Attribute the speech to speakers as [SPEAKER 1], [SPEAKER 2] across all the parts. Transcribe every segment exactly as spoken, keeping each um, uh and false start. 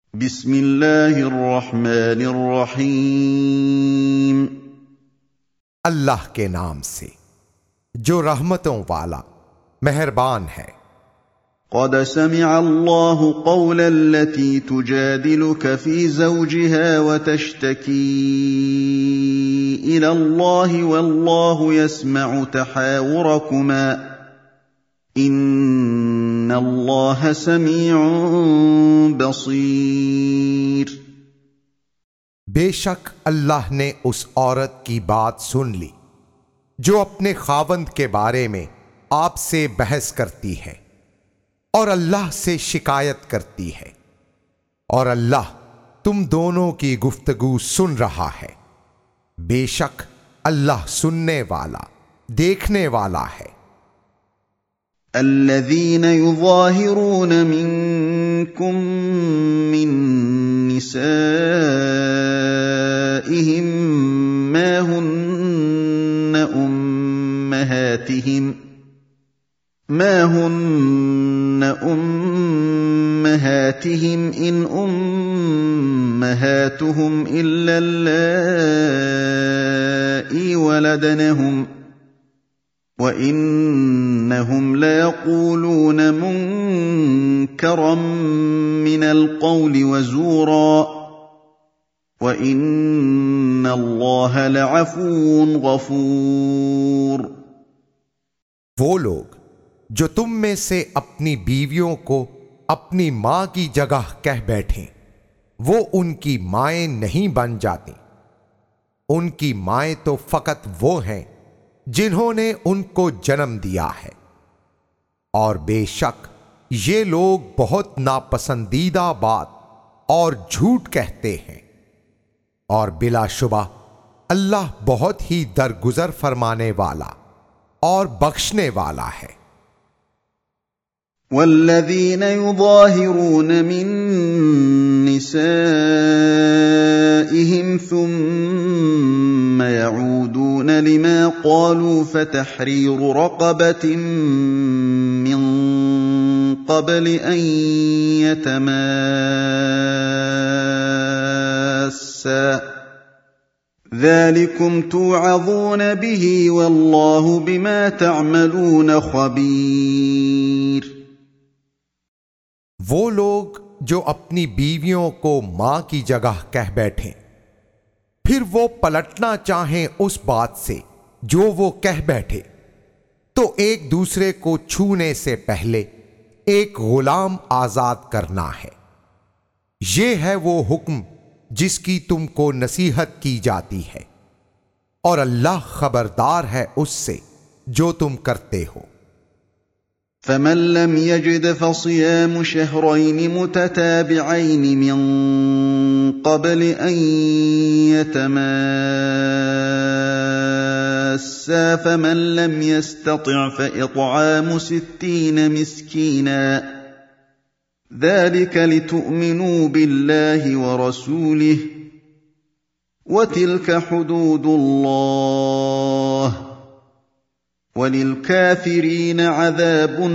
[SPEAKER 1] बिस्मिल्लाहिर्रहमानिर्रहीम।
[SPEAKER 2] अल्लाह के नाम से जो रहमतों वाला मेहरबान है।
[SPEAKER 1] क़द समिअल्लाहु क़ौलल्लती तुजादिलुक फ़ी ज़ौजिहा व तश्तकी इलल्लाहि वल्लाहु यस्मअु तहावुरकुमा इन्नल्लाह समीउन बसीर।
[SPEAKER 2] बेशक अल्लाह ने उस औरत की बात सुन ली जो अपने खावंद के बारे में आपसे बहस करती है और अल्लाह से शिकायत करती है, और अल्लाह तुम दोनों की गुफ्तगू सुन रहा है। बेशक अल्लाह सुनने वाला देखने वाला है।
[SPEAKER 1] अल्लज़ीन युज़ाहिरून मिनकुम मिन निसाइहिम मा हुन्न उम्महातिहिम मा हुन्न उम्महातिहिम इन उम्महातुहुम इल्ला अल्लाई वलदनहुम व इन्नहुम लयक़ूलून मुनकरम मिनल क़ौलि वज़ूरा व इन्नल्लाह लअफ़ूव्वुन ग़फ़ूर।
[SPEAKER 2] वो लोग जो तुम में से अपनी बीवियों को अपनी मां की जगह कह बैठें, वो उनकी माएं नहीं बन जाती। उनकी माएं तो फकत वो हैं जिन्होंने उनको जन्म दिया है, और बेशक ये लोग बहुत नापसंदीदा बात और झूठ कहते हैं, और बिलाशुबा अल्लाह बहुत ही दरगुजर फरमाने वाला और बख्शने वाला है।
[SPEAKER 1] वल्लज़ीन युज़ाहिरून मिन निसाइहिम सुम्मा यऊदून लिमा क़ालू फ़तहरीरु रक़बतिन मिन क़ब्ल अन यतमास्सा ज़ालिकुम तुअज़ून बिही वल्लाहु बिमा तअमलून ख़बीर।
[SPEAKER 2] वो लोग जो अपनी बीवियों को मां की जगह कह बैठें, फिर वो पलटना चाहें उस बात से जो वो कह बैठे, तो एक दूसरे को छूने से पहले एक गुलाम आजाद करना है। ये है वो हुक्म जिसकी तुमको नसीहत की जाती है, और अल्लाह खबरदार है उससे जो तुम करते हो।
[SPEAKER 1] फमन लम यजिद फसियामु शहरैन मुतताबिዐैन मिन क़ब्ल अन यतमास्सा फमन लम यस्ततिअ फइत्आमु सित्तीन मिस्कीना ذلك लितुअ्मिनू बिल्लाहि व रसूलिहि व तिल्क हुदूदुल्लाह वलिलकाफिरीन अज़ाबुन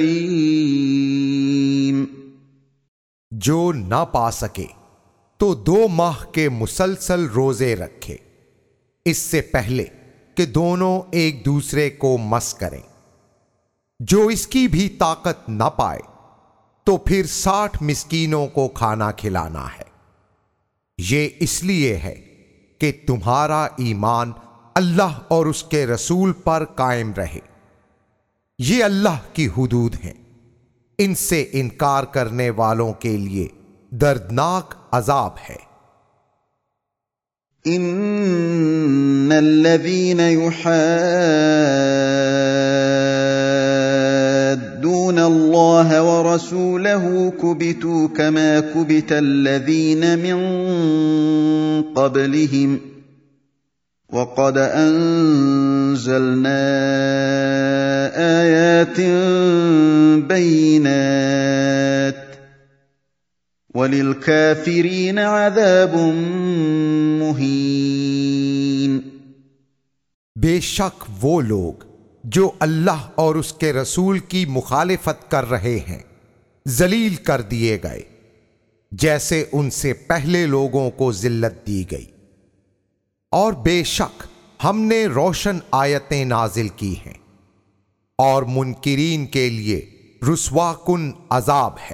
[SPEAKER 1] अलीम।
[SPEAKER 2] जो ना पा सके तो दो माह के मुसलसल रोजे रखे, इससे पहले कि दोनों एक दूसरे को मस करें। जो इसकी भी ताकत ना पाए तो फिर साठ मिस्कीनों को खाना खिलाना है। ये इसलिए है कि तुम्हारा ईमान अल्लाह और उसके रसूल पर कायम रहे। ये अल्लाह की हुदूद हैं, इनसे इनकार करने वालों के लिए दर्दनाक अजाब है।
[SPEAKER 1] इन्नल्लज़ीन युहाद्दून अल्लाह व रसूलहु कुबितू कमा कुबितल्लज़ीन मिन क़ब्लिहिम वक़द अंज़लना आयातिन बय्यिनात वलिलकाफिरीन अज़ाबुन मुहीन।
[SPEAKER 2] बेशक वो लोग जो अल्लाह और उसके रसूल की मुखालिफत कर रहे हैं जलील कर दिए गए, जैसे उनसे पहले लोगों को जिल्लत दी गई। और बेशक हमने रोशन आयतें नाजिल की हैं और मुनकिरीन के लिए रुस्वाकुन अजाब है।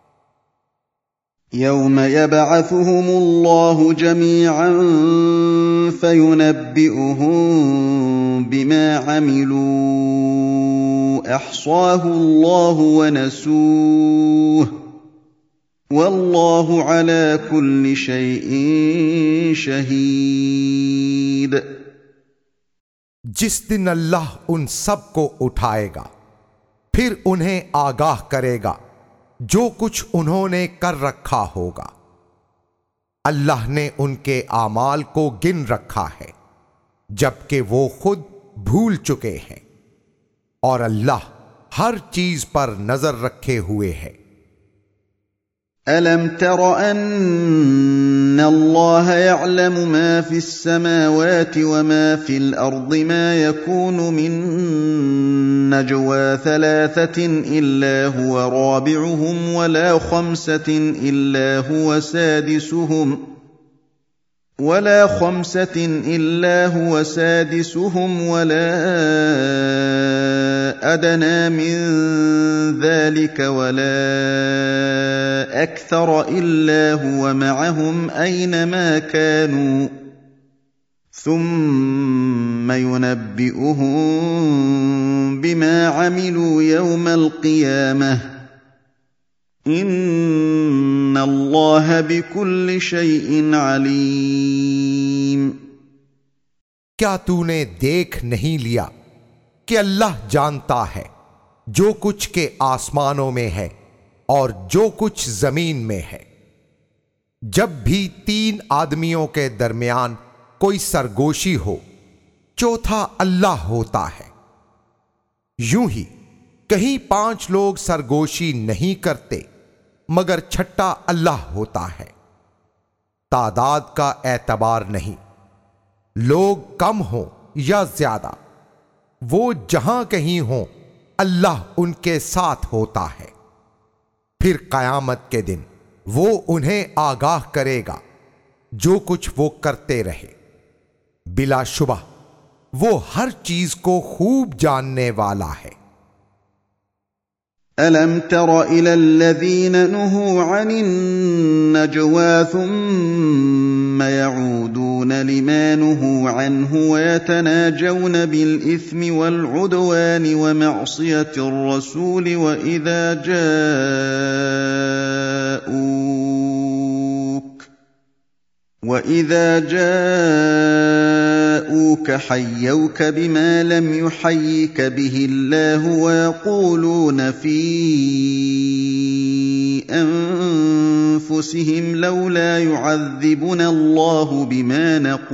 [SPEAKER 1] यौम यबअथुहुमुल्लाहु जमीअन फयुनब्बिउहुम बिमा अमिलू अहसाहुल्लाहु व नसूह वल्लाहु अला कुल्लि शैइन शहीद।
[SPEAKER 2] जिस दिन अल्लाह उन सब को उठाएगा, फिर उन्हें आगाह करेगा जो कुछ उन्होंने कर रखा होगा। अल्लाह ने उनके आमाल को गिन रखा है, जबकि वो खुद भूल चुके हैं, और अल्लाह हर चीज पर नजर रखे हुए है।
[SPEAKER 1] अलम तर अन्ना अल्लाह यअलमु मा फिस समावाति व मा फिल अर्दि मा यकूनु मिन नजवा थलाथतिन इल्ला हुवा राबिउहुम वला खम्सतिन इल्ला हुवा सादिसुहुम वला खम्सतिन इल्ला हुवा सादिसुहुम वला अदना मिन ذلك वला अक्थर इल्ला हुवा मअहुम ऐनमा कानू ثم ينبئهم بما عملوا يوم القيامة إن الله بكل شيء عليم।
[SPEAKER 2] क्या तूने देख नहीं लिया कि अल्लाह जानता है जो कुछ के आसमानों में है और जो कुछ जमीन में है। जब भी तीन आदमियों के दरमियान कोई सरगोशी हो, चौथा अल्लाह होता है। यूं ही कहीं पांच लोग सरगोशी नहीं करते, मगर छठा अल्लाह होता है। तादाद का एतबार नहीं, लोग कम हो या ज्यादा, वो जहां कहीं हो अल्लाह उनके साथ होता है। फिर कयामत के दिन वो उन्हें आगाह करेगा जो कुछ वो करते रहे। बिलाशुबा वो हर चीज को खूब जानने वाला है।
[SPEAKER 1] अलम तर इलल्लज़ीन नुहू अनिन नजवा थुम्मा यऊदून लिमा नुहू अन्हु व यतनाजौन बिल इस्मि वल उद्वानि व मअसियतिर रसूल व इज़ा जाऊक व इज़ा जाऊक हय्यौक बिमा लम युहय्यिक बिहि अल्लाह व यक़ूलून फी अनफुसिहिम लौला युअज़्ज़िबुना अल्लाहु बिमा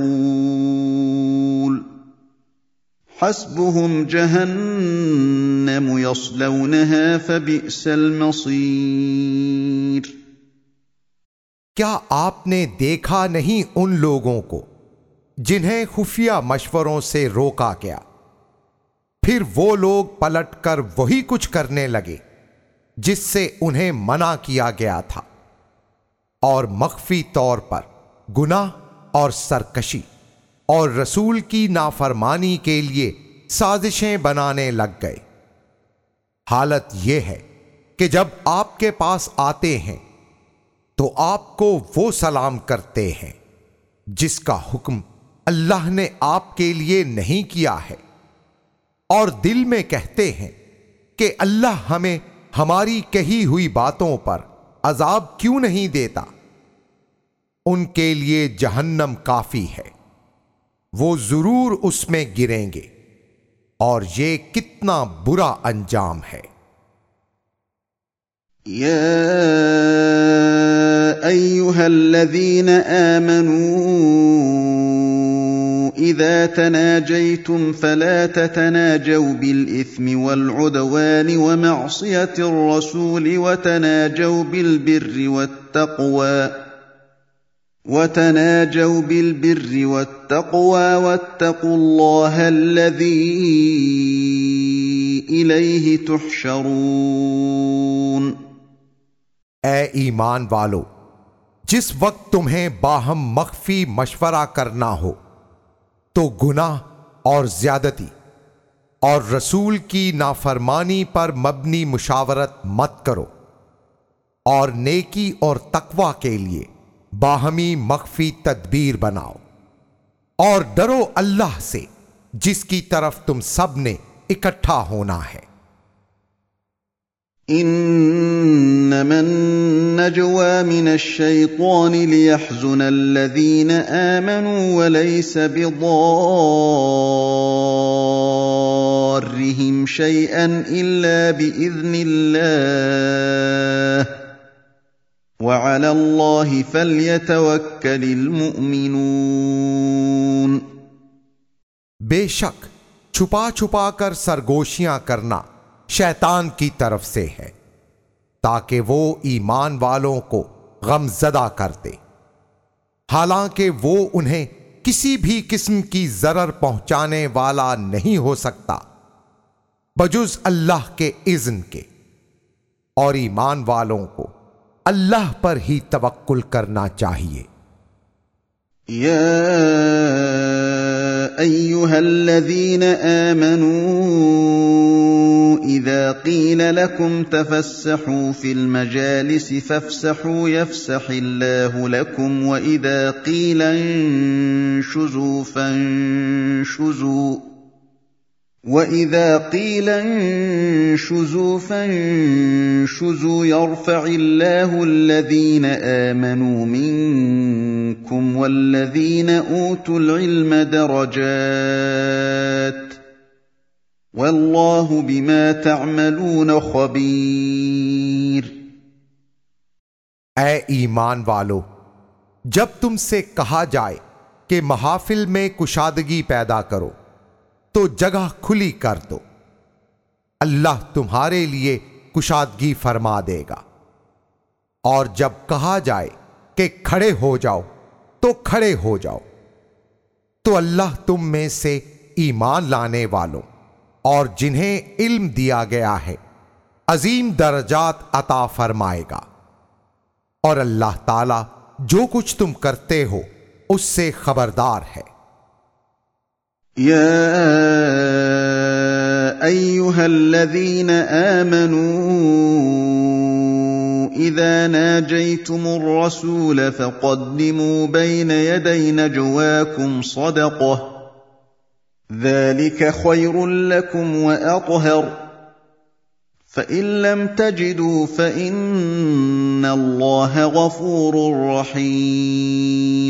[SPEAKER 1] नक़ूल हस्बुहुम जहन्नम यस्लौनहा फबिअसल मसीर।
[SPEAKER 2] क्या आपने देखा नहीं उन लोगों को जिन्हें खुफिया मशवरों से रोका गया, फिर वो लोग पलटकर वही कुछ करने लगे जिससे उन्हें मना किया गया था, और मख्फी तौर पर गुनाह और सरकशी और रसूल की नाफरमानी के लिए साजिशें बनाने लग गए। हालत यह है कि जब आपके पास आते हैं तो आपको वो सलाम करते हैं जिसका हुक्म अल्लाह ने आपके लिए नहीं किया है, और दिल में कहते हैं कि अल्लाह हमें हमारी कही हुई बातों पर अजाब क्यों नहीं देता। उनके लिए जहन्नम काफी है, वो जरूर उसमें गिरेंगे, और ये कितना बुरा अंजाम है।
[SPEAKER 1] या अय्युहल्लज़ीन आमनू इज़ा तनाजयतुम फला ततनाजौ बिल-इस्मि वल-उद्वानि व मअसियतिर रसूल व तनाजौ बिल-बिर्रि वत-तक़वा वतनाजौ बिल-बिर्रि वत-तक़वा वत्तक़ुल्लाह अल्लज़ी इलैहि तुहशरून।
[SPEAKER 2] ए ईमान वालो, जिस वक्त तुम्हें बाहम मख्फी मशवरा करना हो तो गुनाह और ज्यादती और रसूल की नाफरमानी पर मबनी मुशावरत मत करो, और नेकी और तकवा के लिए बाहमी मख्फी तदबीर बनाओ, और डरो अल्लाह से जिसकी तरफ तुम सब ने इकट्ठा होना है।
[SPEAKER 1] इन्नमन नजवा मिनश्शैतानि लियहज़ुनल्लज़ीन आमनू वलैसा बिदर्रिहिम शैअन इल्ला बिइज़्निल्लाह वअलल्लाहि फल्यतवक्कलिल मुअ्मिनून।
[SPEAKER 2] बेशक छुपा छुपा कर सरगोशियां करना शैतान की तरफ से है, ताकि वो ईमान वालों को गमजदा कर दे, हालांकि वो उन्हें किसी भी किस्म की जरर पहुंचाने वाला नहीं हो सकता बजुज अल्लाह के इज़्न के, और ईमान वालों को अल्लाह पर ही तवक्कुल करना चाहिए।
[SPEAKER 1] या अय्युहल्लज़ीन आमनू इज़ा क़ील लकुम तफ़स्सहू फ़िल मजालिसि फ़फ़्सहू यफ़्सहिल्लाहु लकुम व इज़ा क़ील इंशुज़ू फ़ंशुज़ू وَإِذَا قِيلَ انشُزُوا فَانشُزُوا يَرْفَعِ اللَّهُ الَّذِينَ آمَنُوا مِنكُمْ وَالَّذِينَ أُوتُوا الْعِلْمَ دَرَجَاتٍ وَاللَّهُ بِمَا تَعْمَلُونَ خَبِيرٌ।
[SPEAKER 2] ऐ ईमान वालो, जब तुमसे कहा जाए कि महाफिल में कुशादगी पैदा करो तो जगह खुली कर दो, अल्लाह तुम्हारे लिए कुशादगी फरमा देगा। और जब कहा जाए कि खड़े हो जाओ तो खड़े हो जाओ, तो अल्लाह तुम में से ईमान लाने वालों और जिन्हें इल्म दिया गया है अजीम दर्जात अता फरमाएगा, और अल्लाह ताला जो कुछ तुम करते हो उससे खबरदार है।
[SPEAKER 1] या अय्युहल्लज़ीन आमनू इज़ा नाजैतुमुर रसूल फ़क़द्दिमू बैन यदै नजवाकुम सदक़ह ज़ालिक ख़ैरुल लकुम व अत्हर फ़इन लम तजिदू फ़इन्नल्लाह गफ़ूरुर रहीम।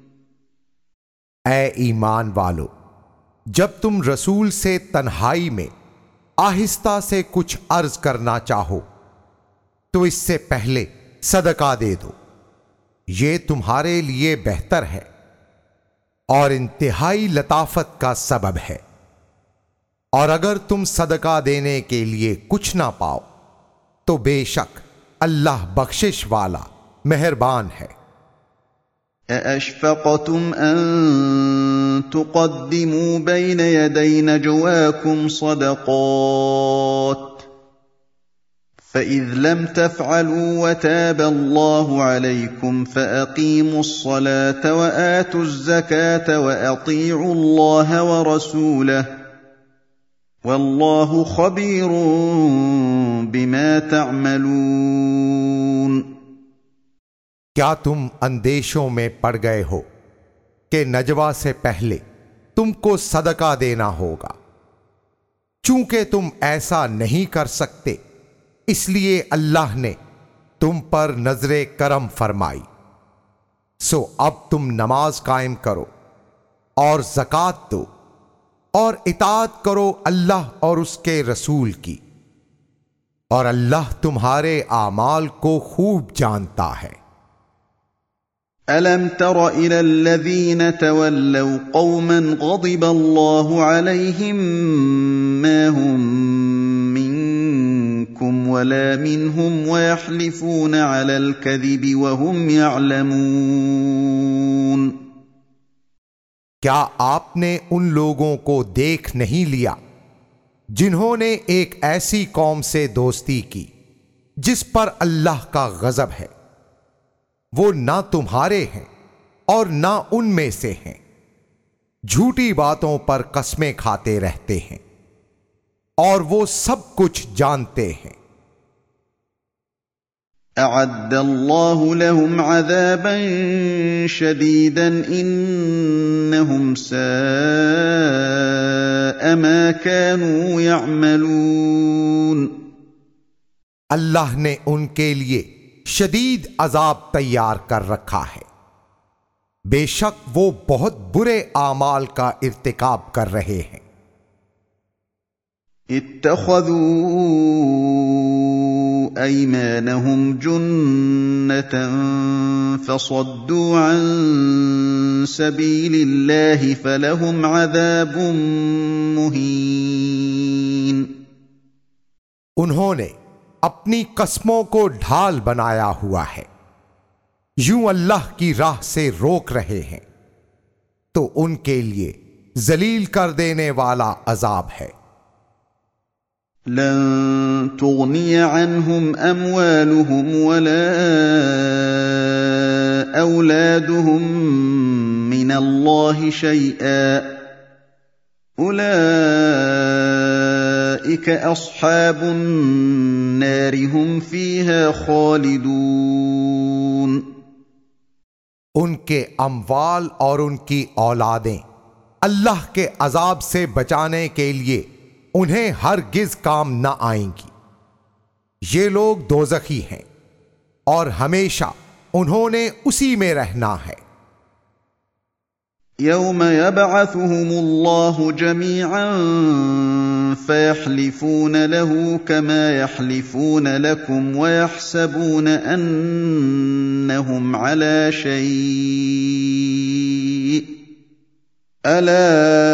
[SPEAKER 2] ऐ ईमान वालो, जब तुम रसूल से तन्हाई में आहिस्ता से कुछ अर्ज करना चाहो तो इससे पहले सदका दे दो, ये तुम्हारे लिए बेहतर है और इंतहाई लताफत का सबब है। और अगर तुम सदका देने के लिए कुछ ना पाओ तो बेशक अल्लाह बख्शिश वाला मेहरबान है।
[SPEAKER 1] अअशफ़क़तुम अन तुक़द्दिमू बैन यदै नजवाकुम सदक़ात फ़इज़ लम तफ़अलू वताब अल्लाहु अलैकुम फ़अक़ीमुस्सलात व आतुज़्ज़कात व अतीउल्लाह व रसूलह वल्लाहु ख़बीरुम बिमा तअमलून।
[SPEAKER 2] क्या तुम अंदेशों में पड़ गए हो कि नजवा से पहले तुमको सदका देना होगा? चूंकि तुम ऐसा नहीं कर सकते, इसलिए अल्लाह ने तुम पर नजरे करम फरमाई, सो अब तुम नमाज कायम करो और ज़कात दो और इताअत करो अल्लाह और उसके रसूल की, और अल्लाह तुम्हारे आमाल को खूब जानता है।
[SPEAKER 1] अलम तर इलल्लज़ीन तवल्लव कौमन ग़ज़िबल्लाहु अलैहिम मा हुम मिनकुम वला मिनहुम वयहलिफून अलल कज़िबि वहुम यअलमून।
[SPEAKER 2] क्या आपने उन लोगों को देख नहीं लिया जिन्होंने एक ऐसी कौम से दोस्ती की जिस पर अल्लाह का गजब है, वो ना तुम्हारे हैं और ना उनमें से हैं, झूठी बातों पर कस्में खाते रहते हैं और वो सब कुछ जानते हैं।
[SPEAKER 1] अअद्दल्लाहु लहुम अज़ाबन शदीदन इन्नहुम साअ मा कानू यअमलून।
[SPEAKER 2] अल्लाह ने उनके लिए शदीद अजाब तैयार कर रखा है, बेशक वो बहुत बुरे आमाल का इर्तिकाब कर रहे हैं।
[SPEAKER 1] इत्तखज़ू अयमानहुम जुन्नतन फसद्दू अन सबीलिल्लाहि फलहुम अज़ाबुम मुहीन।
[SPEAKER 2] उन्होंने अपनी कस्मों को ढाल बनाया हुआ है, यूं अल्लाह की राह से रोक रहे हैं, तो उनके लिए जलील कर देने वाला अजाब है।
[SPEAKER 1] लन तुग़निय अन्हुम अम्वालुहुम वला औलादुहुम मिनल्लाहि शैआ उलाइक अस्हाबुन नार हुम फीहा खालिदून।
[SPEAKER 2] उनके अम्वाल और उनकी औलादें अल्लाह के अजाब से बचाने के लिए उन्हें हरगिज काम न आएंगी। ये लोग दोज़खी हैं और हमेशा उन्होंने उसी में रहना है।
[SPEAKER 1] यौम यबअथुहुमुल्लाहु जमीअन फयहलिफून लहू कमा यहलिफून लकुम वयहसबून अन्नहुम अला शै अला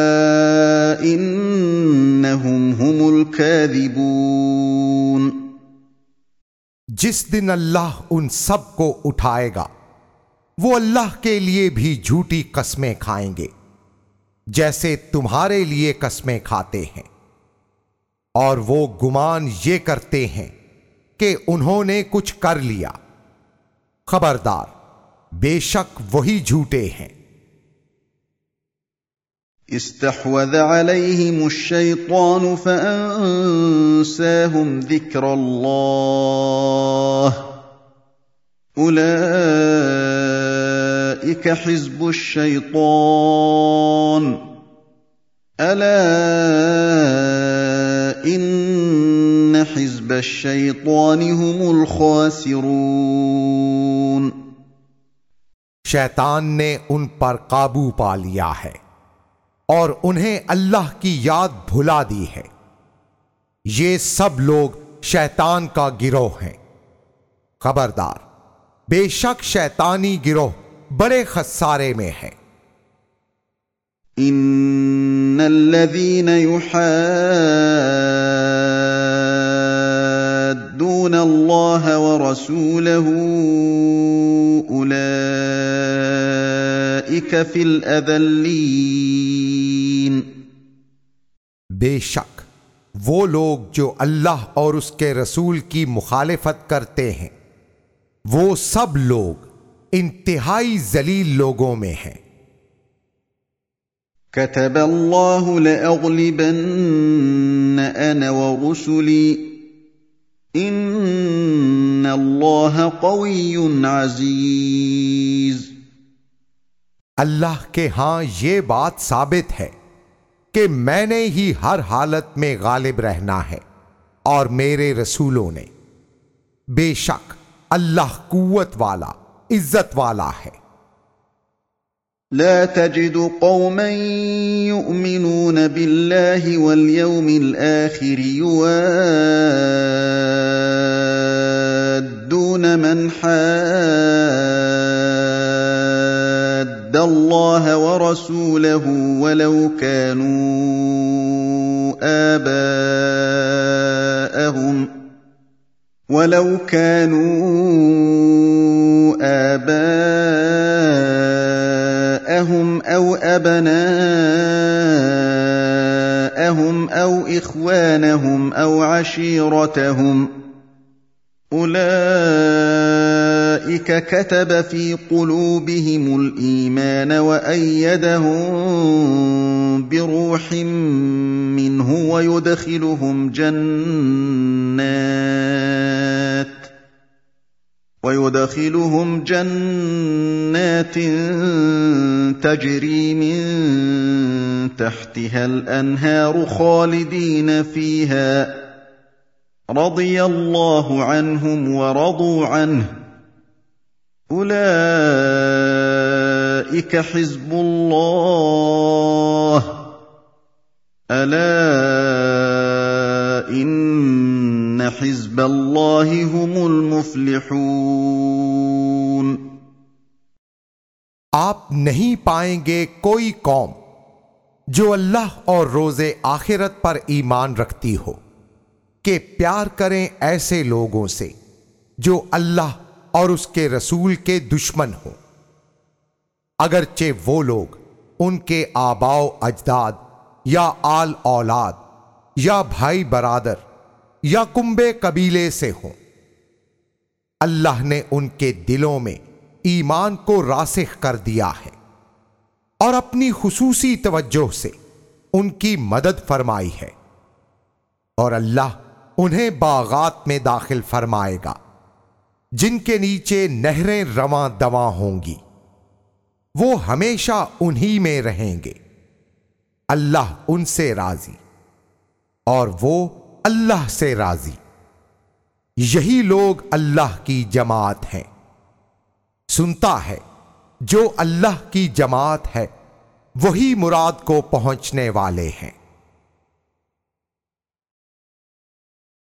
[SPEAKER 1] इन्नहुम हुमुल काज़िबून।
[SPEAKER 2] जिस दिन अल्लाह उन सब को उठाएगा वो अल्लाह के लिए भी झूठी कस्में खाएंगे जैसे तुम्हारे लिए कस्में खाते हैं, और वो गुमान ये करते हैं कि उन्होंने कुछ कर लिया। खबरदार, बेशक वही झूठे हैं।
[SPEAKER 1] इस्तहवज़ अलैहिमुश शैतानु फअंसाहुम ज़िक्रल्लाह उलाइक हिज़्बुश शैतान अला इन्न हिज़्बश शैतानि हुमुल खासिरून।
[SPEAKER 2] शैतान ने उन पर काबू पा लिया है और उन्हें अल्लाह की याद भुला दी है। ये सब लोग शैतान का गिरोह हैं। खबरदार, बेशक शैतानी गिरोह बड़े खसारे में है।
[SPEAKER 1] इन्नल्लज़ीन युहाद्दून अल्लाह व रसूलहू उलाइक फिल अज़ल्लीन।
[SPEAKER 2] बेशक वो लोग जो अल्लाह और उसके रसूल की मुखालिफत करते हैं, वो सब लोग इंतहाई जलील लोगों में हैं।
[SPEAKER 1] कतबल्लाहु लअग़लिबन्न अना व रुसुली इन्नल्लाह क़विय्युन अज़ीज़।
[SPEAKER 2] अल्लाह के हां ये बात साबित है कि मैंने ही हर हालत में गालिब रहना है और मेरे रसूलों ने। बेशक अल्लाह कुव्वत वाला, इज्जत वाला है।
[SPEAKER 1] ला तजिदु कौमन युमिनून बिल्लाहि वल यौमिल आखिर युवाद्दून मन हाद्दल्लाह व रसूलहु वलौ कानू आबाअहुम वलौ कानू आबाअहुम औ अबनाअहुम औ इख्वानहुम औ अशीरतहुम उलाइक أولئك كتب في قلوبهم الإيمان وأيدهم بروح منه ويدخلهم جنات ويدخلهم جنات تجري من تحتها الأنهار خالدين فيها رضي الله عنهم ورضوا عنه أولئك حزب الله ألا إن حزب الله هم المفلحون।
[SPEAKER 2] आप नहीं पाएंगे कोई कौम जो अल्लाह और रोजे आखिरत पर ईमान रखती हो कि प्यार करें ऐसे लोगों से जो अल्लाह और उसके रसूल के दुश्मन हो, अगरचे वो लोग उनके आबाओ अजदाद या आल औलाद या भाई बरादर या कुंबे कबीले से हों। अल्लाह ने उनके दिलों में ईमान को रासिख कर दिया है और अपनी खुसूसी तवज्जो से उनकी मदद फरमाई है, और अल्लाह उन्हें बागात में दाखिल फरमाएगा जिनके नीचे नहरें रवां दवां होंगी, वो हमेशा उन्हीं में रहेंगे। अल्लाह उनसे राजी और वो अल्लाह से राजी। यही लोग अल्लाह की जमात हैं। सुनता है जो अल्लाह की जमात है वही मुराद को पहुंचने वाले हैं।